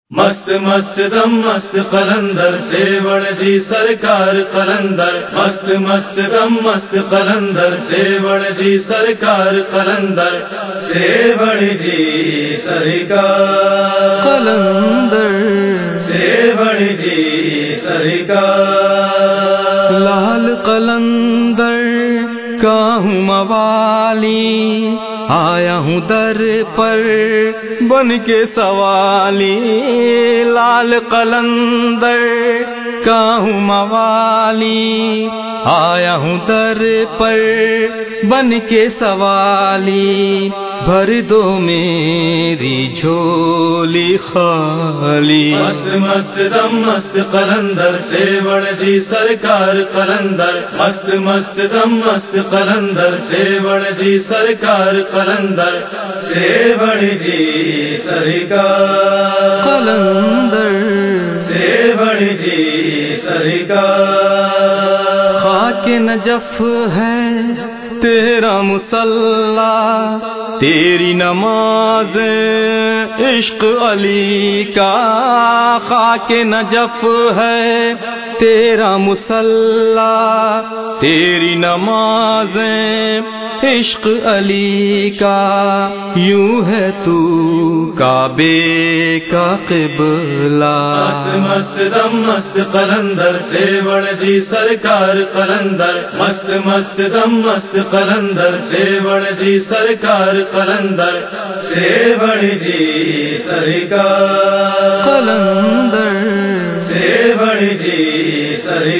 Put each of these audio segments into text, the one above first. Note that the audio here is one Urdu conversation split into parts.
مست مست دم مست قلندر سیوڑ جی سرکار قلندر مست مست دم مست قلندر سیوڑ جی سرکار قلندر سیوڑ جی سرکار قلندر سیوڑ جی سرکار لال قلندر کا ہوں موالی آیا ہوں در پر بن کے سوالی لال قلندر کا ہوں موالی آیا ہوں در پر بن کے سوالی بھر دو میری جھولی خالی مست مست دم مست قلندر سیوڑ جی سرکار قلندر مست مست دم مست قلندر سیوڑ جی سرکار قلندر سیوڑ جی سرکار قلندر سیوڑ جی سرکار خاک نجف ہے تیرا مصلی تیری نماز عشق علی کا خاک نجف ہے تیرا مصلی تیری نماز عشق علی کا یوں ہے تو کعبے کا قبلہ مست مست دم مست قلندر سیوڑ جی سرکار قلندر مست مست دم مست قلندر سیوڑ جی سرکار قلندر سیوڑ جی سرکار قلندر سیوڑ جی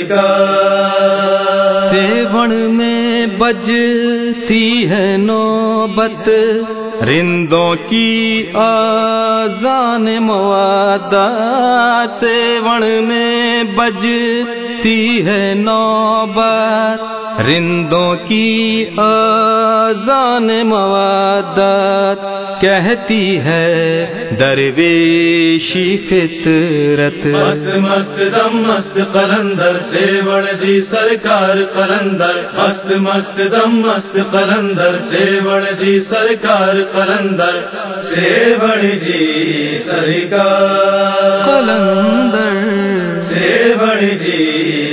سرکار سیوڑ میں بجتی ہے نوبت رندوں کی آذان موادات سیوڑ میں بجتی ہے نوبت رندوں کی آذان موادات کہتی ہے درویشی فطرت مست مست دم مست قلندر سیوڑ جی سرکار قلندر مست مست دم مست قلندر سیوڑ جی سرکار قلندر سیوڑ جی سرکار قلندر سیوڑ جی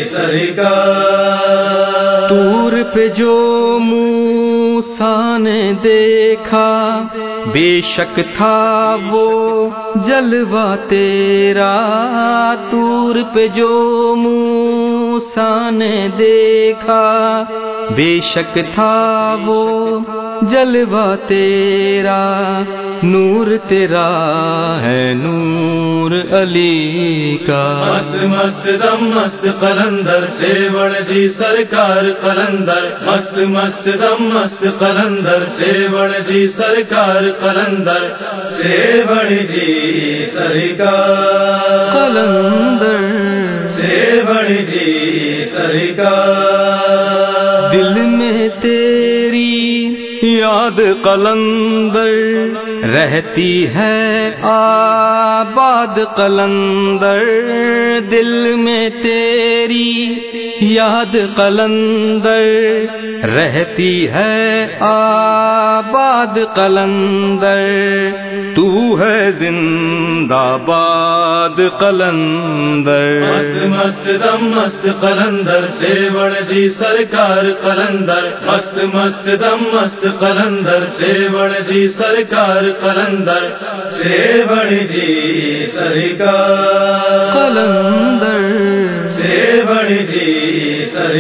سرکار طور پہ جو موسیٰ نے دیکھا بے شک تھا وہ جلوہ تیرا طور پہ جو موسیٰ نے دیکھا بے شک تھا وہ جلوہ تیرا نور تیرا ہے نور علی کا مست مست دم مست قلندر سیوڑ جی سرکار قلندر مست مست دم مست قلندر سیوڑ جی سرکار قلندر سیوڑ جی سرکار قلندر سیوڑ جی سرکار دل میں تیری یاد قلندر رہتی ہے آباد قلندر دل میں تیری یاد قلندر رہتی ہے آباد قلندر تو ہے زندہ باد قلندر مست مست دم مست قلندر سیوڑ جی سرکار قلندر مست مست دم مست قلندر سیوڑ جی سرکار قلندر سیوڑ جی سرکار قلندر سیوڑ جی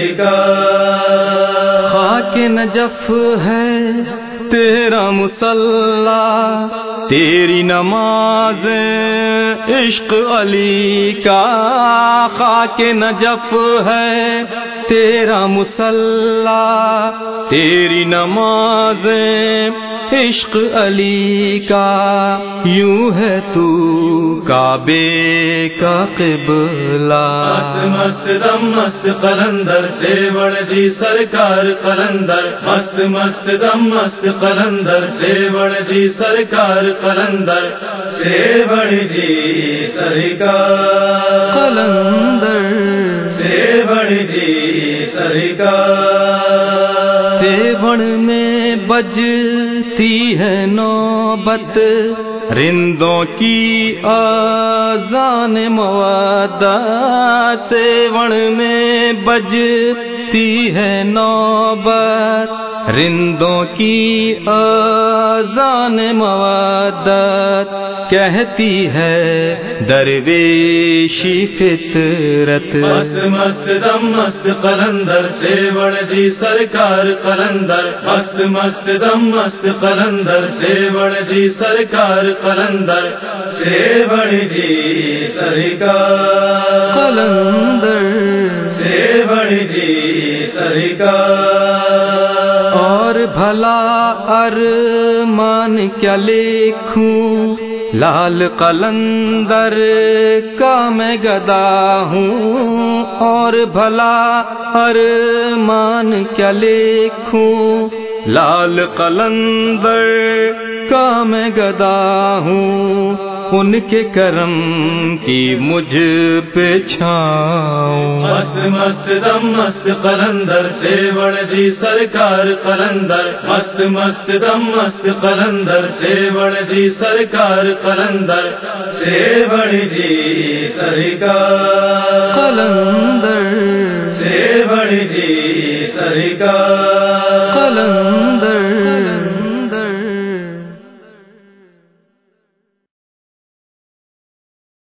سرکار خاک نجف ہے تیرا مصلی تیری نماز عشق علی کا خاک نجف ہے تیرا مصلی تیری نماز عشق علی کا یوں ہے تو کعبے کا قبلہ مست مست دم مست قلندر سیوڑ جی سرکار قلندر مست مست دم مست قلندر سیوڑ جی سرکار قلندر سیوڑ جی سرکار قلندر سیوڑ جی سرکار سیوڑ میں بجتی ہے نوبت رندوں کی آذان مودت سیوڑ میں بجتی ہے نوبت رندوں کی آذان مودت کہتی ہے درویشی فطرت مست مست دم مست قلندر سیوڑ جی سرکار قلندر مست مست دم مست قلندر سیوڑ جی سرکار قلندر سیوڑ جی سرکار قلندر سیوڑ جی سرکار اور بھلا ارمان کیا لکھوں لال قلندر کا میں گدا ہوں اور بھلا ارمان کیا لکھوں لال قلندر کا میں گدا ہوں ان کے کرم کی مجھ پہ چھاؤں مست مست دم مست قلندر سیوڑ جی سرکار قلندر مست مست دم مست قلندر سیوڑ جی سرکار قلندر سیوڑ جی سرکار قلندر سیوڑ جی سرکار